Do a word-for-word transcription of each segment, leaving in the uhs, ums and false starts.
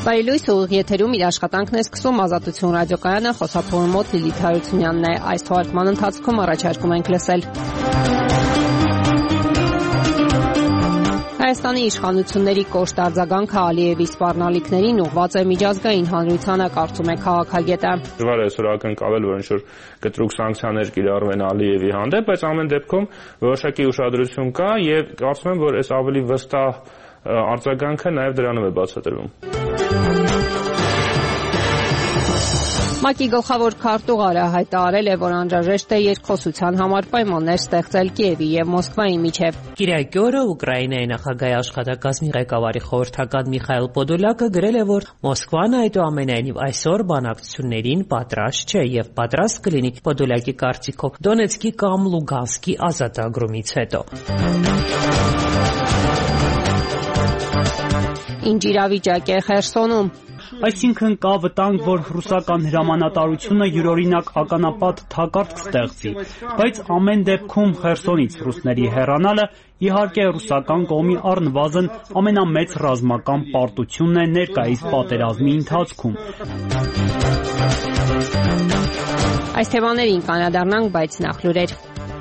Բարի լույս, ուղիղ եթերում իր աշխատանքն է սկսում Ազատություն ռադիոկայանը, խոսափողի մոտ Լիլիթ Հարությունյանն է։ Այս թողարկման ընթացքում առաջարկում ենք լսել Հայաստանի իշխանությունների կոշտ արձագանքը Ալիևի սպառնալիքներին ուղղված է միջազգային հանրությանը, կարծում է քաղաքագետը։ Դժվար է այսօր ակնկալել, որ ինչ-որ կտրուկ սանկցիաներ կիրառվեն Ալիևի հանդեպ, բայց ամեն դեպքում որոշակի ուշադրություն կա եւ կարծում եմ, որ այս ավելի վստահ արձագանքը նաեւ դրանով է բացատրվում։ ՄԱԿ-ի գլխավոր քարտուղարը հայտարարել է, որ անհրաժեշտ է երկխոսության համար պայմաններ ստեղծել Կիևի եւ Մոսկվայի միջեւ։ Կիրակի օրը Ուկրաինայի նախագահի աշխատակազմի ղեկավարի խորհրդական Միխայել Պոդոլյակը գրել է, որ Մոսկվան այդուամենայնիվ այսօր բանակցություններին պատրաստ չէ եւ պատրաստ կլինի Պոդոլյակի կարծիքով Դոնեցկի կամ Լուգանսկի ազատագրումից հետո։ Ինչ իրավիճակ է Խերսոնում։ Այսինքն կա վտանգ, որ ռուսական հրամանատարությունը յուրօրինակ ականապատ թակարդ կստեղծի, բայց ամեն դեպքում Խերսոնից ռուսների հեռանալը իհարկե ռուսական կողմի առնվազն ամենամեծ ռազմական պարտությունն է ներկայիս պատերազմի ընթացքում։ Այս թեմաներին կանադառնանք, բայց նախ լուրեր։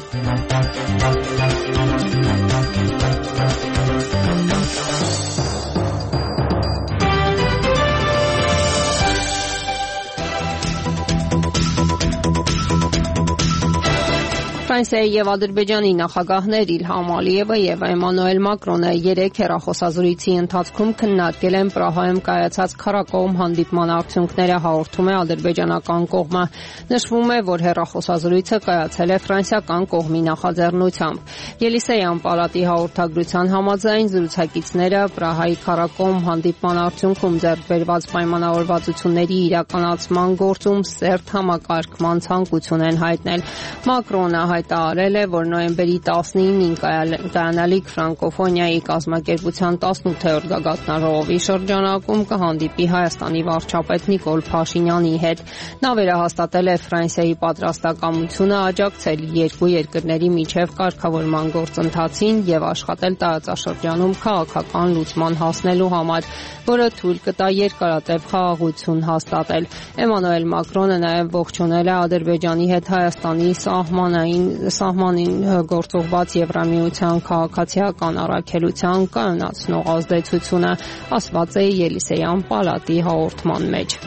Ֆրանսիայի եւ Ադրբեջանի նախագահներ Իլհամ Ալիևը եւ Էմանուել Մակրոնը երեք հեռախոսազրույցի ընթացքում քննարկել են Պրահայում կայացած քառակողմ հանդիպման արդյունքները, հաղորդում է ադրբեջանական կողմը։ Նշվում է, որ հեռախոսազրույցը կայացել է ֆրանսիական կողմի նախաձեռնությամբ։ Ելիսեյան պալատի հաղորդագրության համաձայն զրուցակիցները Պրահայի քառակողմ հանդիպման արդյունքում ձեռք բերված պայմանավորվածությունների իրականացման գործում սերտ համակարգման ցանկություն են հայտնել։ Մակրոնը հայտարարել է, որ նոյեմբերի տասնինին կայանալիք ֆրանկոֆոնիայի կազմակերպության տասնութերորդ գագաթնաժողովի շրջանակում կհանդիպի Հայաստանի վարչապետ Նիկոլ Փաշինյանի հետ։ Նա վերահաստատել է Ֆրանսիայի պատրաստակամությունը աջակցել երկու երկրների միջև կարգավորման գործընթացին եւ աշխատել տարածաշրջանում քաղաքական լուծման հասնելու համար, որը թույլ կտա երկարատև խաղաղություն հաստատել։ Էմանուել Մակրոնը նաեւ ողջունել է Ադրբեջանի հետ Հայաստանի սահմանային սահմանին գործող բաց Եվրամիության քաղաքացիական առաքելության կայունացնող ազդեցությունը, ասված է Ելիսեյան պալատի հաղորդման մեջ։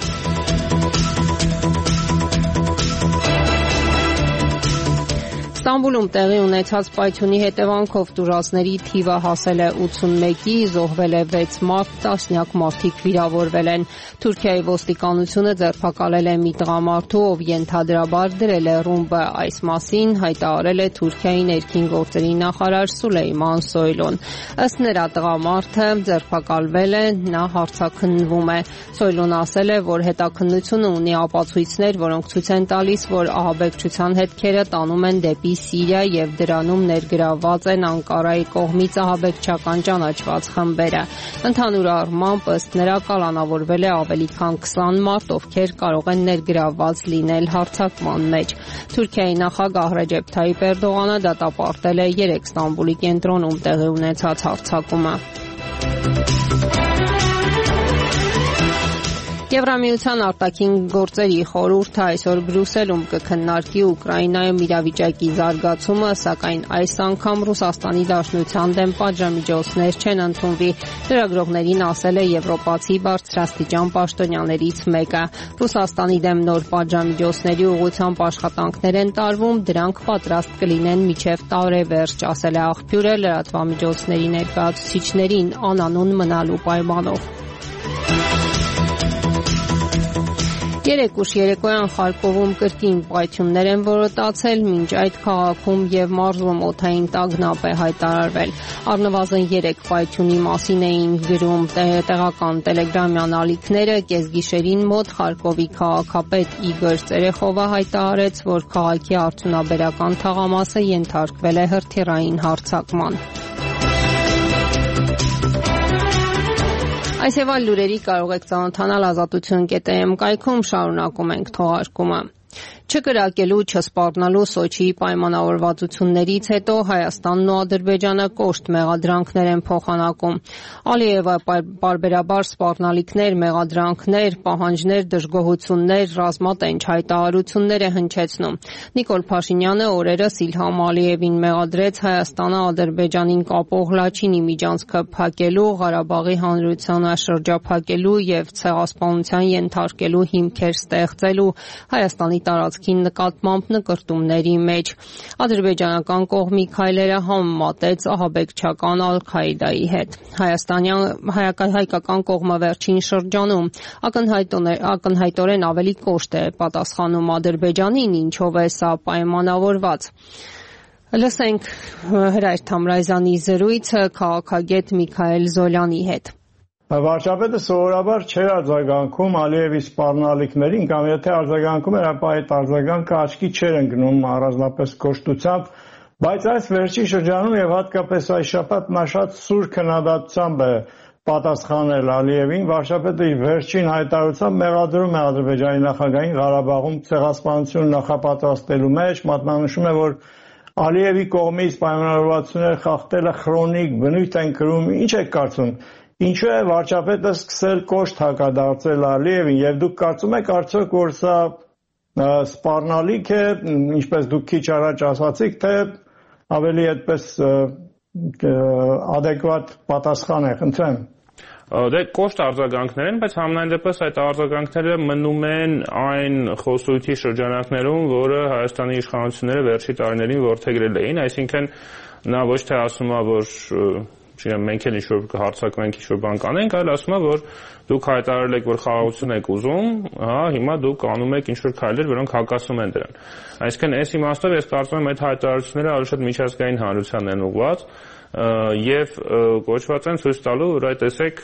Ստամբուլում տեղի ունեցած պայթյունի հետևանքով տուժածների թիվը հասել է ութսունմեկի, զոհվել է վեց մարդ, տասնյակ մարդիկ վիրավորվել են։ Թուրքիայի ոստիկանությունը ձերբակալել է մի տղամարդու, ով ենթադրաբար դրել է ռումբը։ Այս մասին հայտարարել է Թուրքիայի ներքին գործերի նախարար Սուլեյման Սոյլուն։ Ըստ նրա, տղամարդը ձերբակալվել է, նա հարցաքննվում է։ Սոյլուն ասել է, որ հետաքննությունը ունի ապացույցներ, որոնք ցույց են տալիս, որ ահաբեկչության հետքերը տանում են դեպի Սիրիա եւ դրանում ներգրավված են Անկարայի կողմից ահաբեկչական ճանաչված խմբերը։ Ընդհանուր առմամբ ըստ նրա կալանավորվել է ավելի քան քսան մարդ, ովքեր կարող են ներգրավված լինել հարձակման մեջ։ Թուրքիայի նախագահ Ռեջեփ Թայիպ Էրդողանը դատապարտել է երեք Ստամբուլի կենտրոնում տեղի ունեցած հարձակումը։ Եվրամիության արտաքին գործերի խորհուրդը այսօր Բրյուսելում կքննարկի Ուկրաինայում իրավիճակի զարգացումը, սակայն այս անգամ Ռուսաստանի Դաշնության դեմ պատժամիջոցներ չեն ընդունվի։ Լրագրողներին ասել է եվրոպացի բարձրաստիճան պաշտոնյաներից մեկը։ Ռուսաստանի դեմ նոր պատժամիջոցների ուղղությամբ աշխատանքներ են տարվում, դրանք պատրաստ կլինեն մինչև տարեվերջ, ասել է աղբյուրը լրատվամիջոցների ներկայացուցիչներին անանուն մնալու պայմանով։ Երեք ուշ երեկոյան Խարկովում կրկին պայթյուններ են որոտացել, մինչ այդ քաղաքում եւ մարզում օդային տագնապ է հայտարարվել։ Առնվազն երեք պայթյունի մասին էին գրում տեղական տելեգրամյան ալիքները։ Կեսգիշերին մոտ Խարկովի քաղաքապետ Իգոր Ծերեխովը հայտարարեց, որ քաղաքի արդյունաբերական թաղամասը ենթարկվել է հրթիռային հարձակման։ Այս եւ այլ լուրերի կարող եք ծանոթանալ ազատություն կետ էմ կայքում, շարունակում ենք թողարկումը։ Չկրակելու, չսպառնալու Սոչիի պայմանավորվածություններից հետո Հայաստանն ու Ադրբեջանը կոշտ մեղադրանքներ են փոխանակում։ Ալիևը պարբերաբար սպառնալիքներ, մեղադրանքներ, պահանջներ, դժգոհություններ, ռազմատենչ հայտարարություններ է հնչեցնում։ Նիկոլ Փաշինյանը օրերս Իլհամ Ալիևին մեղադրեց Հայաստանը Ադրբեջանին կապող Լաչինի միջանցքը փակելու, Ղարաբաղի հանրությանը շրջափակելու եւ ցեղասպանության ենթարկելու հիմքեր ստեղծելու Հայաստանի տարածքին նկատմամբ նկրտումների մեջ։ Ադրբեջանական կողմի քայլերը համեմատեց ահաբեկչական Ալ-Քաիդայի հետ։ Հայաստանյան հայկական կողմը վերջին շրջանում ակնհայտորեն ավելի կոշտ է պատասխանում Ադրբեջանին, ինչով է սա պայմանավորված։ Լսենք Հրայր Թամրազյանի զրույցը քաղաքագետ Միքայել Զոլյանի հետ։ Վարչապետը սովորաբար չէր արձագանքում Ալիևի սպառնալիքներին, կամ եթե արձագանքում էր, ապա այդ արձագանքը աչքի չէր ընկնում առանձնապես կոշտությամբ, բայց այս վերջին շրջանում եւ հատկապես այս շաբաթ նա շատ սուր քննադատությամբ է պատասխանել Ալիևին։ Վարչապետը իր վերջին հայտարարությամբ մեղադրում է Ադրբեջանի նախագահին Ղարաբաղում ցեղասպանություն նախապատրաստելու մեջ, մատնանշում է, որ Ալիևի կողմից պայմանավորվածություններ խախտելը քրոնիկ բնույթ են կրում։ Ինչ եք կարծում, ինչու է վարչապետը սկսել կոշտ հակադարձել Ալիևին, եւ դուք կարծում եք արդյոք, որ սա սպառնալիք է, ինչպես դուք քիչ առաջ ասացիք, թե ավելի այդպես adekvat պատասխան է, խնդրեմ։ Դե կոշտ արձագանքներ են, բայց համենայն դեպս այդ արձագանքները մնում են այն խոսույթի շրջանակներում, որը Հայաստանի իշխանությունները վերջի տարիներին որդեգրել էին, այսինքն նա ոչ թե ասում է, որ չգիտեմ, մենք էլ ինչ-որ հարցակվենք, ինչ-որ բան կանենք, այլ ասում է, որ դուք հայտարարել եք, որ խաղաղություն եք ուզում, հա, հիմա դուք անում եք ինչ-որ քայլեր, որոնք հակասում են դրան։ Այսինքն այս իմաստով ես կարծում եմ այդ հայտարարությունները ավելի շատ միջազգային հանրությանն են ուղղված եւ կոչված են ցույց տալու, որ այդ տեսեք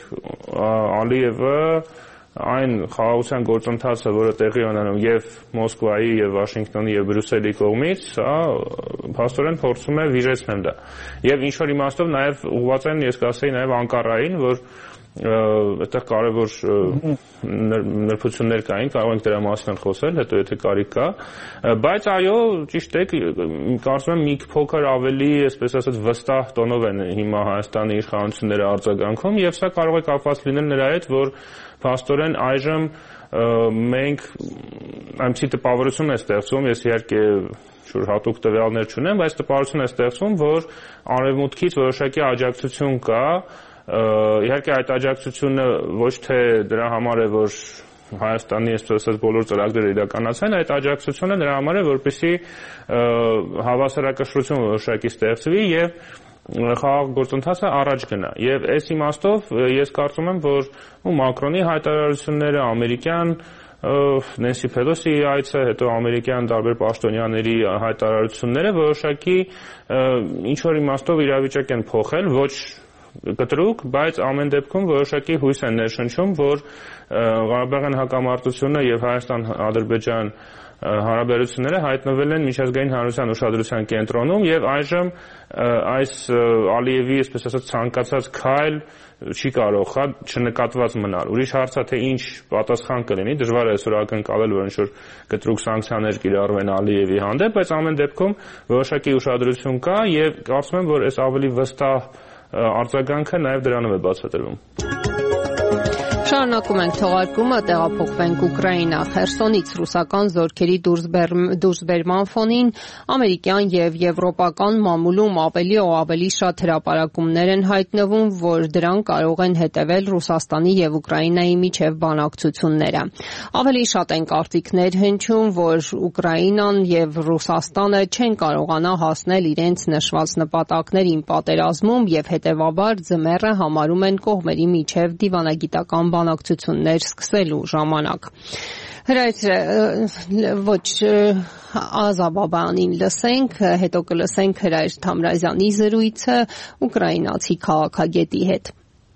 Ալիևը այն խաղաղության գործընթացը, որը տեղի ունենում եւ Մոսկվայի եւ Վաշինգտոնի եւ Բրյուսելի կողմից, հա, փաստորեն փորձում է վիժեցնել դա։ Եվ ինչ որ իմաստով նաեւ ուղղված են, ես կասեի, նաեւ Անկարային, որ այդտեղ կարևոր նրբություններ կային, կարող ենք դրա մասին խոսել, հետո եթե կարիք կա, բայց այո, ճիշտ է, կարծում եմ մի փոքր ավելի, այսպես ասած, վստահ տոնով են հիմա Հայաստանի իշխանությունները արձագանքում, եւ սա կարող է կապված լինել նրա հետ, որ փաստորեն այժմ մենք այնպիսի տպավորություն է ստեղծում, ես իհարկե շուտ հատուկ տվյալներ չունեմ, բայց տպավորություն է ստեղծում, որ արևմուտքից որոշակի աջակցություն կա, իհարկե այդ աջակցությունը ոչ թե դրա համար է, որ Հայաստանի այսպես բոլոր ծրագրերը իրականացան, այդ աջակցությունը նրա համար է, որպեսզի հավասարակշռություն որոշակի ստեղծվի եւ խաղաղ գործընթացը առաջ գնա։ Եվ այս իմաստով ես կարծում եմ, որ Մակրոնի հայտարարությունները, ամերիկյան Նենսի Փելոսիի այցը, հետո ամերիկյան տարբեր պաշտոնյաների հայտարարությունները որոշակի ինչ որ իմաստով իրավիճակ են փոխել, ոչ կտրուկ, բայց ամեն դեպքում որոշակի հույս են ներշնչում, որ Ղարաբաղյան հակամարտությունը եւ Հայաստան-Ադրբեջան հարաբերությունները հայտնվել են միջազգային հանրության ուշադրության կենտրոնում եւ այժմ այս Ալիևի, այսպես ասած, ցանկացած քայլ չի կարող հա չնկատված մնալ։ Ուրիշ հարց է, թե ինչ պատասխան կլինի, դժվար է այսօր ակնկալել, որ ինչ-որ կտրուկ սանկցիաներ կիրառվեն Ալիևի հանդեպ, բայց ամեն դեպքում որոշակի ուշադրություն կա եւ կարծում եմ, որ այս ավելի վստահ արձագանքը նաեւ դրանով է բացատրվում։ Շարունակում ենք թողարկումը, տեղափոխվենք Ուկրաինա։ Խերսոնից ռուսական զորքերի դուրսբերման ֆոնին ամերիկյան եւ եվրոպական մամուլում ավելի ու ավելի շատ հրապարակումներ են հայտնվում, որ դրան կարող են հետևել Ռուսաստանի եւ Ուկրաինայի միջև բանակցությունները։ Ավելի շատ են կարծիքներ հնչում, որ Ուկրաինան եւ Ռուսաստանը չեն կարողանա հասնել իրենց նշված նպատակներին պատերազմում եւ հետեւաբար ձմեռը համարում են կողմերի միջև դիվանագիտական բանակցություններ սկսելու ժամանակ։ Հրայր ոչ Ազաբաբանին լսենք, հետո կլսենք Հրայր Թամրազյանի զրույցը ուկրաինացի քաղաքագետի հետ։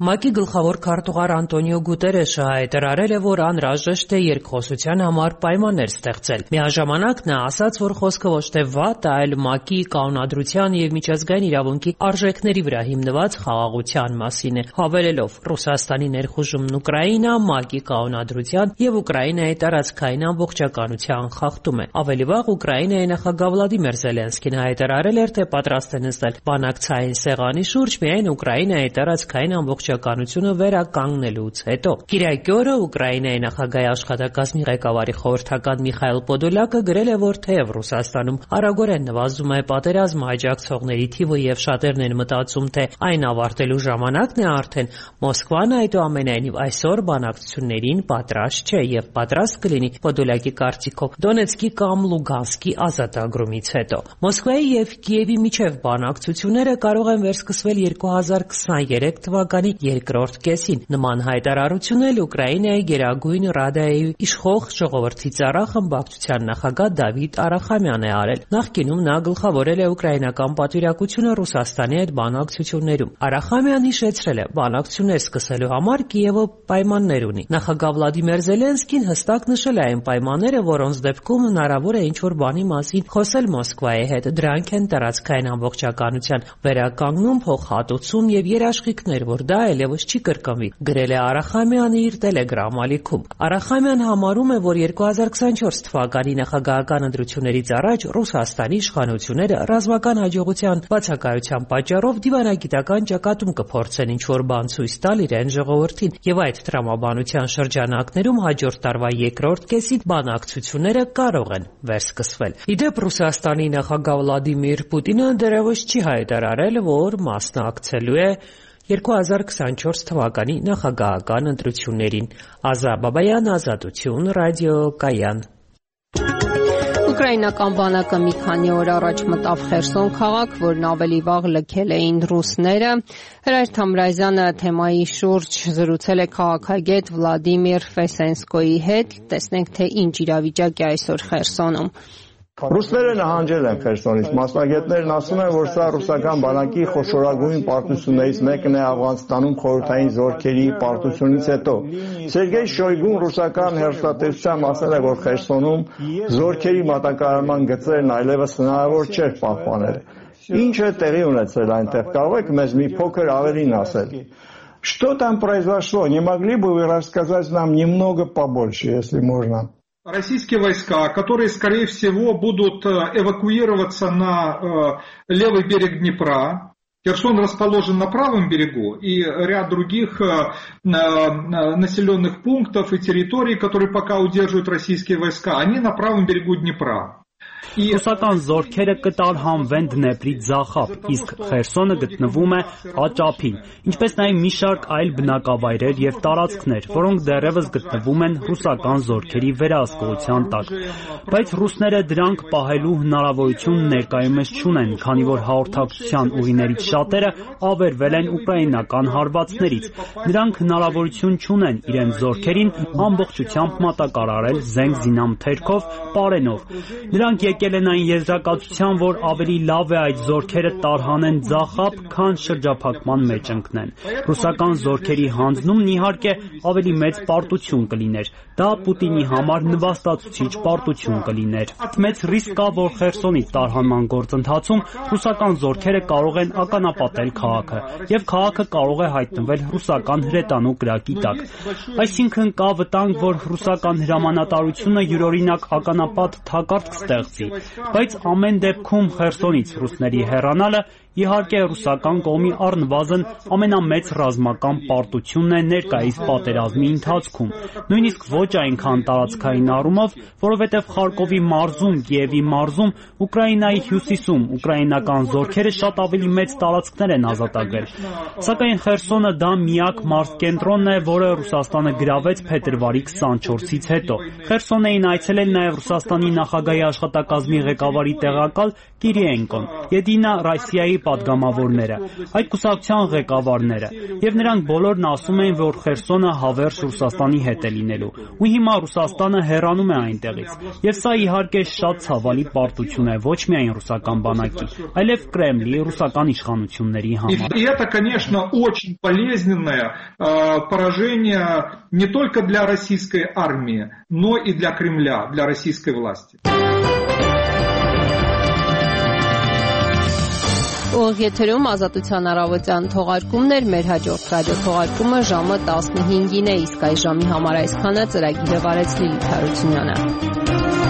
ՄԱԿ-ի գլխավոր քարտուղար Անտոնիո Գուտերեշը հայտարարել է, որ անհրաժեշտ է երկխոսության համար պայմաններ ստեղծել։ Միաժամանակ նա ասաց, որ խոսքը ոչ թե վատ, այլ ՄԱԿ-ի կանոնադրության եւ միջազգային իրավունքի արժեքների վրա հիմնված խաղաղության մասին է, հավելելով. Ռուսաստանի ներխուժումն Ուկրաինա ՄԱԿ-ի կանոնադրության եւ Ուկրաինայի տարածքային ամբողջականության խախտում է։ Ավելի վաղ Ուկրաինայի նախագահ Վլադիմիր Զելենսկին հայտարարել էր, թե պատրաստ է նստել բանակցային սեղանի շուրջ միայն Ուկրաինայի տարածքային ամբողջականությունը վերականգնելուց հետո։ Կիրակի օրը Ուկրաինայի նախագահի աշխատակազմի ղեկավարի խորհրդական Միխայիլ Պոդոլյակը գրել է, որ թեև Ռուսաստանում արագորեն նվազում է պատերազմը աջակցողների թիվը եւ շատերն են մտածում, թե այն ավարտելու ժամանակն է արդեն, Մոսկվան այդուամենայնիվ այսօր բանակցություններին պատրաստ չէ եւ պատրաստ կլինի Պոդոլյակի կարծիքով Դոնեցկի կամ Լուգանսկի ազատագրումից հետո։ Մոսկվայի եւ Կիևի միջև բանակցությունները կարող են վերսկսվել երկու հազար քսաներեք թվականի երկրորդ կեսին։ Նման հայտարարություն էլ Ուկրաինայի Գերագույն Ռադայի իշխող ժողովրդի ծառա խմբակցության նախագահ Դավիթ Արախամյանն է արել։ Նախկինում նա գլխավորել է ուկրաինական պատվիրակությունը Ռուսաստանի հետ բանակցություններում։ Արախամյանն հիշեցրել է, բանակցություններ սկսելու համար Կիևը պայմաններ ունի։ Նախագահ Վլադիմիր Զելենսկին հստակ նշել է այն պայմանները, որոնց դեպքում հնարավոր է ինչ-որ բանի մասին խոսել Մոսկվայի հետ։ Դրանք են տարածքային ամբողջականության վերականգնում, փոխհատուցում եւ երաշխիքներ, որ դա այլևս չի կրկնվի, գրել է Արախամյանը իր Telegram ալիքում։ Արախամյանը համարում է, որ երկու հազար քսանչորս թվականի նախագահական ընտրություններից առաջ Ռուսաստանի իշխանությունները ռազմական հաջողության բացակայության պատճառով դիվանագիտական ճակատում կփորձեն ինչ-որ բան ցույց տալ իրեն ժողովրդին, եւ այդ տրամաբանության շրջանակներում հաջորդ տարվա երկրորդ կեսին բանակցությունները կարող են վերսկսվել։ Իդեպ Ռուսաստանի նախագահ Վլադիմիր Պուտինը դեռևս չի հայտարարել, որ մասնակցելու է երկու հազար քսանչորս թվականի նախագահական ընտրություններին։ Ազա Բաբայան, Ազատություն, ռադիոկայան։ Ուկրաինական բանակը մի քանի օր առաջ մտավ Խերսոն քաղաք, որն ավելի վաղ լքել էին ռուսները։ Հրայր Թամրազյանը թեմայի շուրջ զրուցել է քաղաքագետ Վլադիմիր Ֆեսենսկոյի հետ։ Տեսնենք, թե ինչ իրավիճակ է այսօր Խերսոնում։ Ռուսները նահանջել են Խերսոնից։ Մասնագետներն ասում են, որ սա ռուսական բանակի խոշորագույն պարտություններից մեկն է Աֆղանստանում խորհրդային զորքերի պարտությունից հետո։ Սերգեյ Շոյգուն ռուսական հեռուստատեսությամբ ասել է, որ Խերսոնում զորքերի մատակարարման գծերն այլևս հնարավոր չէր պահպանել։ Ինչ է տեղի ունեցել այնտեղ, կարող եք մեզ մի փոքր ավելին ասել։ Что там произошло? Не могли бы вы рассказать нам немного побольше, если можно? Российские войска, которые, скорее всего, будут эвакуироваться на левый берег Днепра. Херсон расположен на правом берегу, и ряд других населенных пунктов и территорий, которые пока удерживают российские войска, они на правом берегу Днепра. Ռուսական զորքերը կտարհանվեն Դնեպրի ձախավ, իսկ Խերսոնը գտնվում է աճափին, ինչպես նաև մի շարք այլ բնակավայրեր եւ տարածքներ, որոնք դեռևս գտնվում են ռուսական զորքերի վերահսկողության տակ։ Բայց ռուսները դրանք պահելու հնարավորություն ներկայումս չունեն, քանի որ հաղորդակցության ուղիներից շատերը ավերվել են ուկրաինական հարվածներից։ Նրանք հնարավորություն չունեն իրենց զորքերին ամբողջությամբ մատակարարել զենք զինամթերքով, պարենով։ Նրանք եկել են այն եզրակացության, որ ավելի լավ է այդ զորքերը տարհանեն ձախապ, քան շրջափակման մեջ ընկնեն։ Ռուսական զորքերի հանձնումն իհարկե ավելի մեծ պարտություն կլիներ։ Դա Պուտինի համար նվաստացուցիչ պարտություն կլիներ։ Մեծ ռիսկ կա, որ Խերսոնի տարհանման գործընթացում ռուսական զորքերը կարող են ականապատել քաղաքը, եւ քաղաքը կարող է հայտնվել ռուսական հրետանու կրակի տակ։ Այսինքն կա վտանգ, որ ռուսական հրամանատարությունը յուրօրինակ ականապատ թակարդ կստեղծի, բայց ամեն դեպքում Խերսոնից ռուսների հեռանալը իհարկե ռուսական կողմի առնվազն ամենամեծ ռազմական պարտությունն է ներկայիս պատերազմի ընթացքում, նույնիսկ ոչ այնքան տարածքային առումով, որովհետև Խարկովի մարզում, Կիևի մարզում, Ուկրաինայի հյուսիսում ուկրաինական զորքերը շատ ավելի մեծ տարածքներ են ազատագրել։ Սակայն Խերսոնը դա միակ մարզկենտրոնն է, որը Ռուսաստանը գրավեց փետրվարի քսանչորսից հետո։ Խերսոն էին այցելել նաև Ռուսաստանի նախագահի աշխատակազմի ղեկավարի տեղակալ Կիրիենկոն, Եդինա Ռոսիայի падգամավորները, այդ կուսակցության ղեկավարները, եւ նրանք բոլորն ասում էին, որ Խերսոնը հավերժ Ռուսաստանի հետ է լինելու, ու հիմա Ռուսաստանը հեռանում է այնտեղից։ Եվ սա իհարկե շատ ցավալի պարտություն է ոչ միայն ռուսական բանակի, այլև Կրեմլի, ռուսական իշխանությունների համար։ И это, конечно, очень болезненное поражение не только для российской армии, но и для Кремля, для российской власти. Ուղիղ ազատության առավոտյան թողարկումներ, մեր հաջորդ ռադիո թողարկումը ժամը տասնհինգին է, իսկ այս ժամի համար այսքանը ծրագիրը վարեց Լիլիթ Հարությունյանը։